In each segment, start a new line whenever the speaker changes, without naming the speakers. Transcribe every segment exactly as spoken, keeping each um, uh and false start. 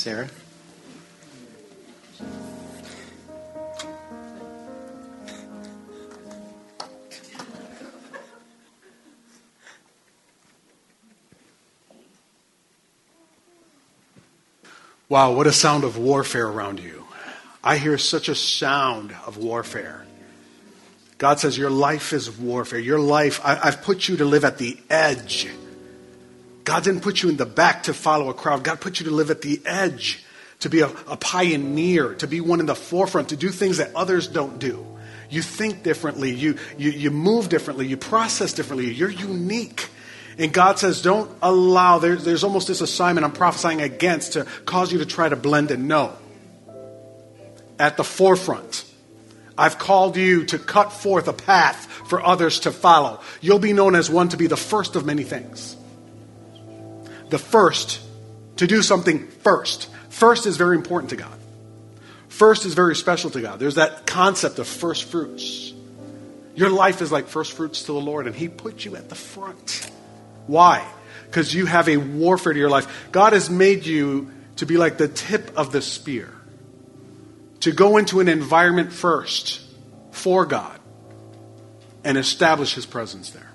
Sarah.
Wow, what a sound of warfare around you. I hear such a sound of warfare. God says your life is warfare. Your life, I, I've put you to live at the edge. God didn't put you in the back to follow a crowd. God put you to live at the edge, to be a, a pioneer, to be one in the forefront, to do things that others don't do. You think differently. You, you, you move differently. You process differently. You're unique. And God says, don't allow, there, there's almost this assignment I'm prophesying against to cause you to try to blend in. No. At the forefront. I've called you to cut forth a path for others to follow. You'll be known as one to be the first of many things. The first, to do something first. First is very important to God. First is very special to God. There's that concept of first fruits. Your life is like first fruits to the Lord, and He put you at the front. Why? Because you have a warfare to your life. God has made you to be like the tip of the spear. To go into an environment first for God and establish His presence there.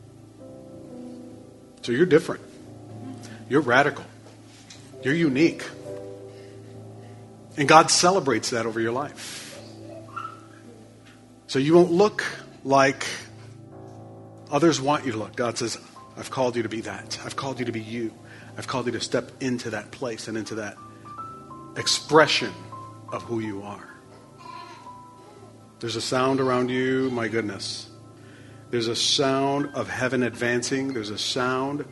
So you're different. You're radical. You're unique. And God celebrates that over your life. So you won't look like others want you to look. God says, I've called you to be that. I've called you to be you. I've called you to step into that place and into that expression of who you are. There's a sound around you, my goodness. There's a sound of heaven advancing. There's a sound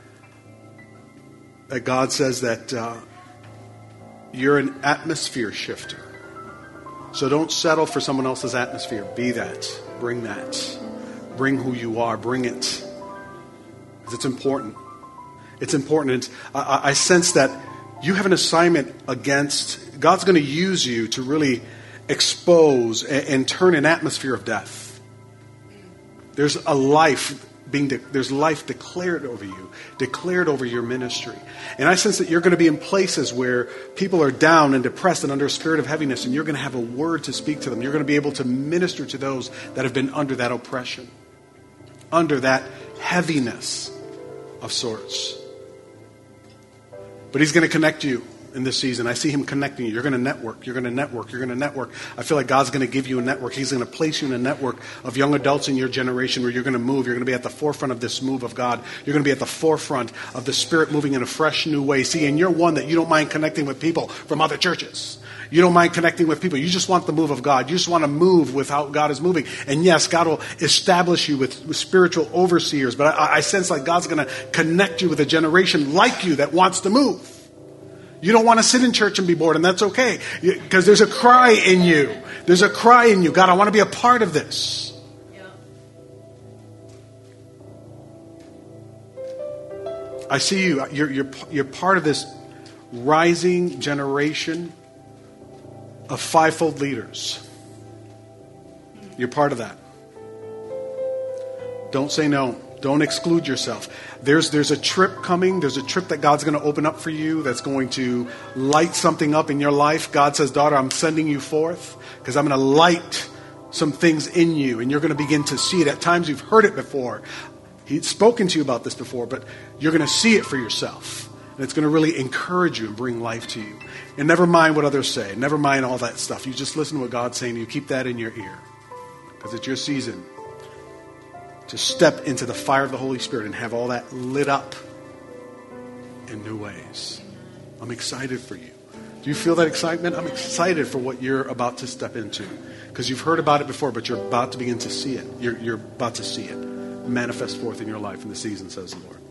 that God says that uh, you're an atmosphere shifter. So don't settle for someone else's atmosphere. Be that. Bring that. Bring who you are. Bring it. Because it's important. It's important. It's, I, I sense that you have an assignment against, God's going to use you to really expose and, and turn an atmosphere of death. There's a life being, de- there's life declared over you, declared over your ministry. And I sense that you're going to be in places where people are down and depressed and under a spirit of heaviness, and you're going to have a word to speak to them. You're going to be able to minister to those that have been under that oppression, under that heaviness of sorts. But He's going to connect you in this season. I see Him connecting you. You're going to network. You're going to network. You're going to network. I feel like God's going to give you a network. He's going to place you in a network of young adults in your generation where you're going to move. You're going to be at the forefront of this move of God. You're going to be at the forefront of the Spirit moving in a fresh new way. See, and you're one that you don't mind connecting with people from other churches. You don't mind connecting with people. You just want the move of God. You just want to move with how God is moving. And yes, God will establish you with, with spiritual overseers. But I, I sense like God's going to connect you with a generation like you that wants to move. You don't want to sit in church and be bored, and that's okay. Because there's a cry in you. There's a cry in you. God, I want to be a part of this. Yeah. I see you. You're, you're, you're part of this rising generation of fivefold leaders. You're part of that. Don't say no. Don't exclude yourself. There's there's a trip coming. There's a trip that God's going to open up for you that's going to light something up in your life. God says, daughter, I'm sending you forth because I'm going to light some things in you, and you're going to begin to see it. At times you've heard it before. He's spoken to you about this before, but you're going to see it for yourself. And it's going to really encourage you and bring life to you. And never mind what others say. Never mind all that stuff. You just listen to what God's saying to you. Keep that in your ear because it's your season to step into the fire of the Holy Spirit and have all that lit up in new ways. I'm excited for you. Do you feel that excitement? I'm excited for what you're about to step into because you've heard about it before, but you're about to begin to see it. You're, you're about to see it manifest forth in your life in the season, says the Lord.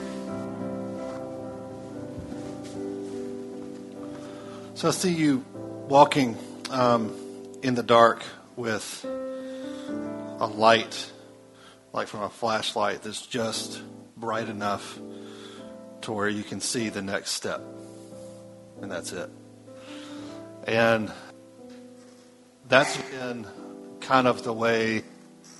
So I see you walking um, in the dark with a light, like from a flashlight that's just bright enough to where you can see the next step. And that's it. And that's been kind of the way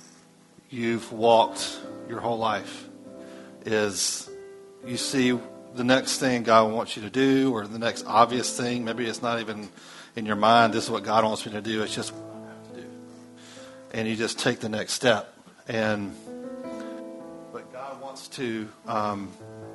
you've walked your whole life, is you see the next thing God wants you to do, or the next obvious thing. Maybe it's not even in your mind, this is what God wants me to do. It's just what I have to do. And you just take the next step. And but God wants to um,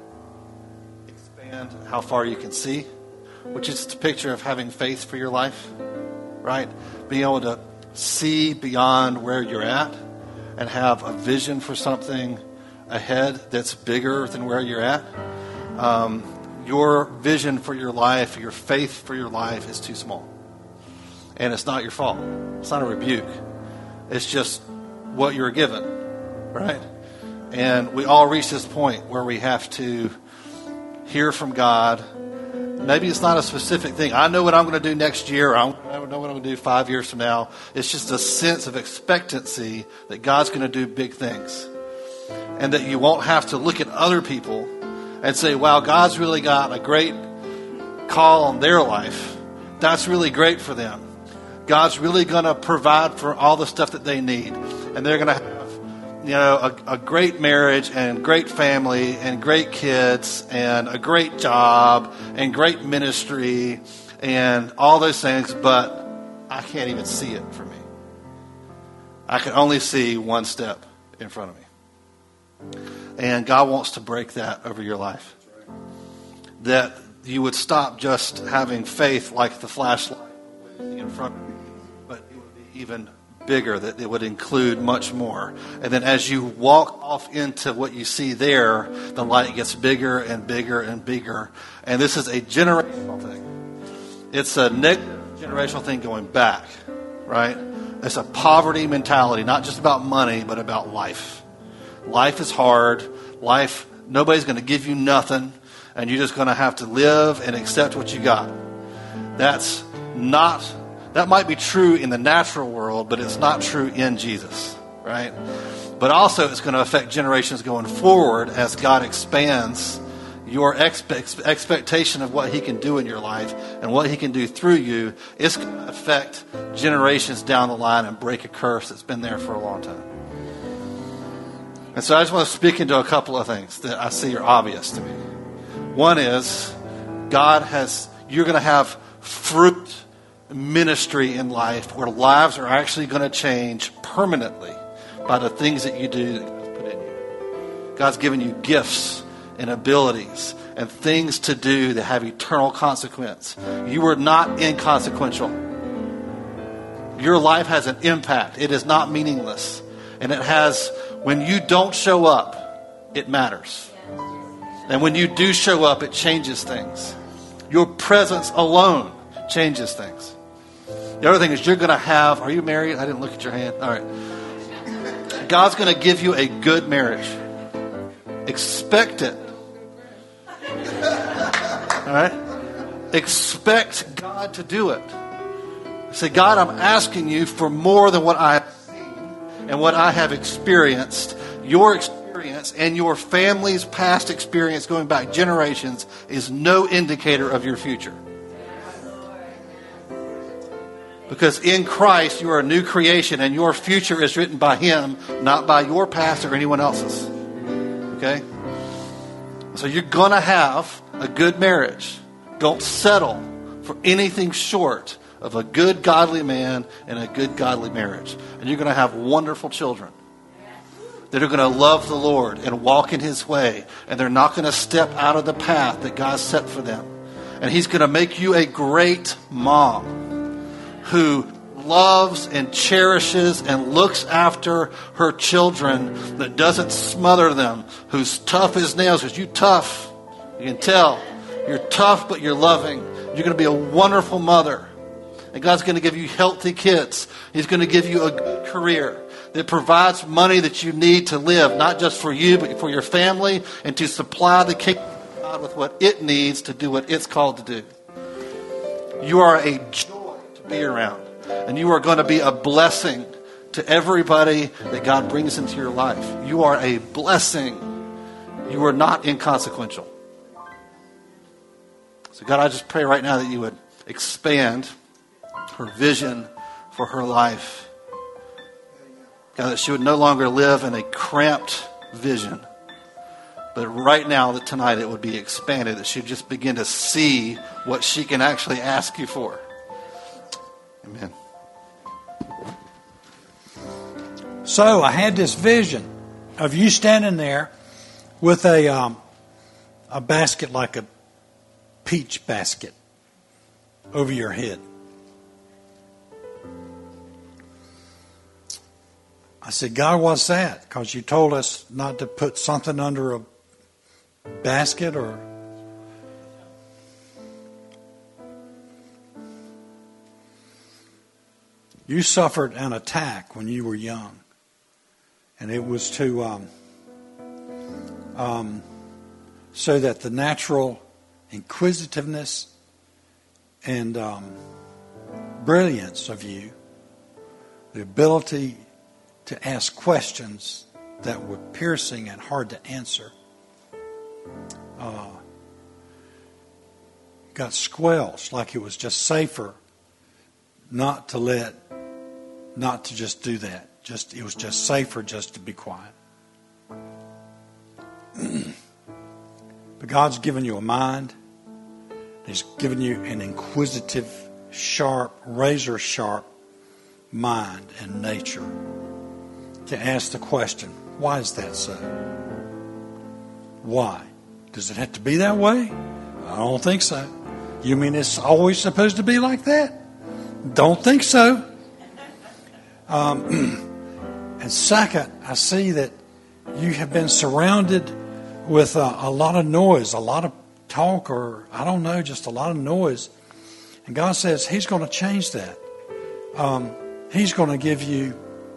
expand how far you can see, which is the picture of having faith for your life, right? Being able to see beyond where you're at and have a vision for something ahead that's bigger than where you're at. Um, your vision for your life, your faith for your life is too small. And it's not your fault. It's not a rebuke. It's just what you're given, right? And we all reach this point where we have to hear from God. Maybe it's not a specific thing. I know what I'm going to do next year. I know what I'm going to do five years from now. It's just a sense of expectancy that God's going to do big things. And that you won't have to look at other people and say, wow, God's really got a great call on their life. That's really great for them. God's really going to provide for all the stuff that they need. And they're going to have, you know, a, a great marriage and great family and great kids and a great job and great ministry and all those things. But I can't even see it for me. I can only see one step in front of me. And God wants to break that over your life. That you would stop just having faith like the flashlight in front of you, but it would be even bigger, that it would include much more. And then as you walk off into what you see there, the light gets bigger and bigger and bigger. And this is a generational thing. It's a negative generational thing going back, right? It's a poverty mentality, not just about money, but about life. Life is hard. Life, nobody's going to give you nothing, and you're just going to have to live and accept what you got. That's not, that might be true in the natural world, but it's not true in Jesus, right? But also it's going to affect generations going forward as God expands your expe- expectation of what he can do in your life and what he can do through you. It's going to affect generations down the line and break a curse that's been there for a long time. And so I just want to speak into a couple of things that I see are obvious to me. One is God has, you're going to have fruit ministry in life where lives are actually going to change permanently by the things that you do that God's put in you. God's given you gifts and abilities and things to do that have eternal consequence. You are not inconsequential. Your life has an impact. It is not meaningless. And it has, when you don't show up, it matters. And when you do show up, it changes things. Your presence alone changes things. The other thing is you're going to have, are you married? I didn't look at your hand. All right. God's going to give you a good marriage. Expect it. All right? Expect God to do it. Say, God, I'm asking you for more than what I have seen and what I have experienced. Your experience and your family's past experience going back generations is no indicator of your future. Because in Christ, you are a new creation and your future is written by Him, not by your past or anyone else's. Okay? So you're going to have a good marriage. Don't settle for anything short of a good godly man and a good godly marriage. And you're going to have wonderful children that are going to love the Lord and walk in His way. And they're not going to step out of the path that God set for them. And He's going to make you a great mom who loves and cherishes and looks after her children, that doesn't smother them, who's tough as nails. Because you're tough. You can tell. You're tough, but you're loving. You're going to be a wonderful mother. And God's going to give you healthy kids. He's going to give you a good career that provides money that you need to live, not just for you, but for your family, and to supply the kingdom of God with what it needs to do what it's called to do. You are a joy to be around. And you are going to be a blessing to everybody that God brings into your life. You are a blessing. You are not inconsequential. So God, I just pray right now that you would expand her vision for her life. God, that she would no longer live in a cramped vision. But right now, that tonight, it would be expanded, that she'd just begin to see what she can actually ask you for. Amen.
So I had this vision of you standing there with a um, a basket like a peach basket over your head. I said, God, what's that? Because you told us not to put something under a basket or... You suffered an attack when you were young. And it was to... Um, um, so that the natural inquisitiveness and um, brilliance of you, the ability to ask questions that were piercing and hard to answer, uh, got squelched, like it was just safer not to let, not to just do that. Just it was just safer just to be quiet. But God's given you a mind. He's given you an inquisitive, sharp, razor sharp mind and nature to ask the question, why is that so? Why? Does it have to be that way? I don't think so. You mean it's always supposed to be like that? Don't think so. Um, and second, I see that you have been surrounded with a, a lot of noise, a lot of talk, or I don't know, just a lot of noise. And God says He's going to change that. Um, he's going to give you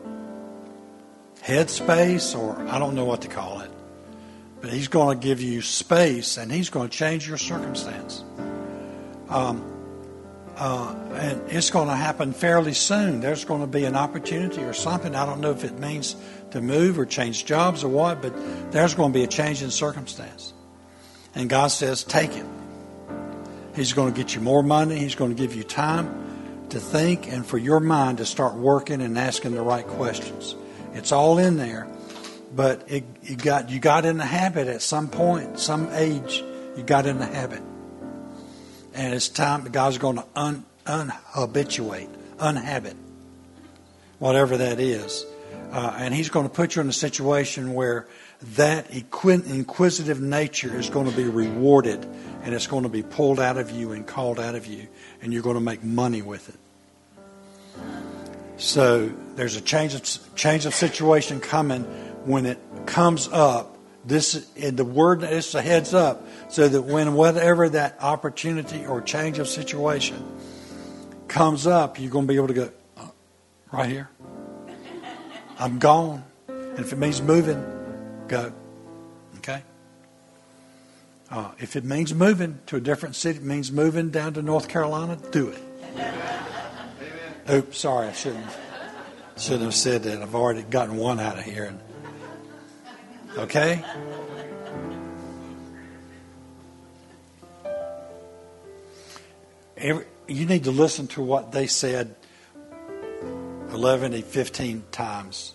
headspace, or I don't know what to call it. But He's going to give you space, and He's going to change your circumstance. Um, uh, and it's going to happen fairly soon. There's going to be an opportunity or something. I don't know if it means to move or change jobs or what, but there's going to be a change in circumstance. And God says, take it. He's going to get you more money. He's going to give you time to think and for your mind to start working and asking the right questions. It's all in there, but it, you got you got in the habit at some point, some age, you got in the habit. And it's time that God's going to un, unhabituate, unhabit, whatever that is. Uh, and He's going to put you in a situation where that inquisitive nature is going to be rewarded, and it's going to be pulled out of you and called out of you, and you're going to make money with it. So there's a change of change of situation coming. When it comes up, this the word is a heads up, so that when whatever that opportunity or change of situation comes up, you're going to be able to go, oh, right here. I'm gone. And if it means moving, go. Okay? Uh, if it means moving to a different city, it means moving down to North Carolina, do it. Oops, sorry, I shouldn't, shouldn't have said that. I've already gotten one out of here. Okay? Every, you need to listen to what they said eleven to fifteen times.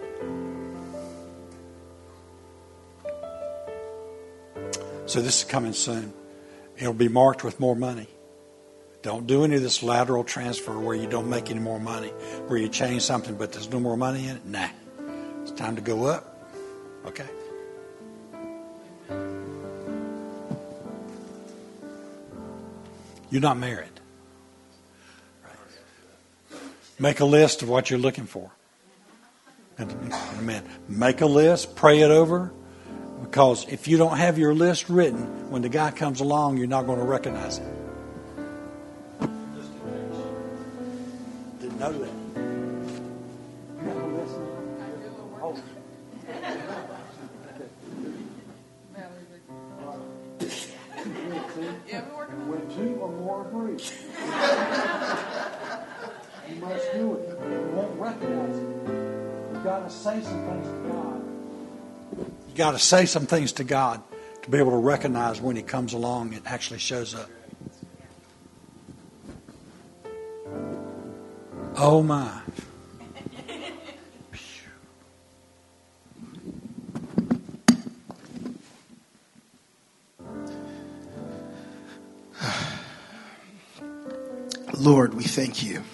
So this is coming soon. It'll be marked with more money. Don't do any of this lateral transfer where you don't make any more money, where you change something but there's no more money in it. Nah. It's time to go up. Okay. You're not married. Right. Make a list of what you're looking for. Amen. Make a list, pray it over, because if you don't have your list written, when the guy comes along, you're not going to recognize him. Didn't know that. You got a list? Oh. When two or more agree, you must do it. You won't recognize it. You've got to say some things to God. You've got to say some things to God to be able to recognize when He comes along and actually shows up. Oh my.
Lord, we thank you.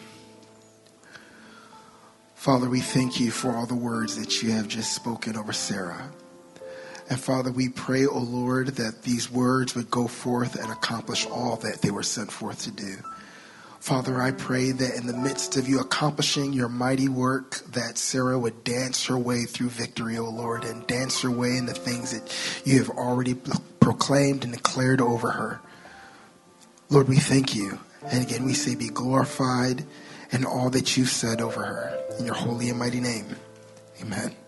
Father, we thank you for all the words that you have just spoken over Sarah. And Father, we pray, O Lord, that these words would go forth and accomplish all that they were sent forth to do. Father, I pray that in the midst of you accomplishing your mighty work, that Sarah would dance her way through victory, O Lord, and dance her way in the things that you have already proclaimed and declared over her. Lord, we thank you. And again, we say be glorified in all that you've said over her. In your holy and mighty name, amen.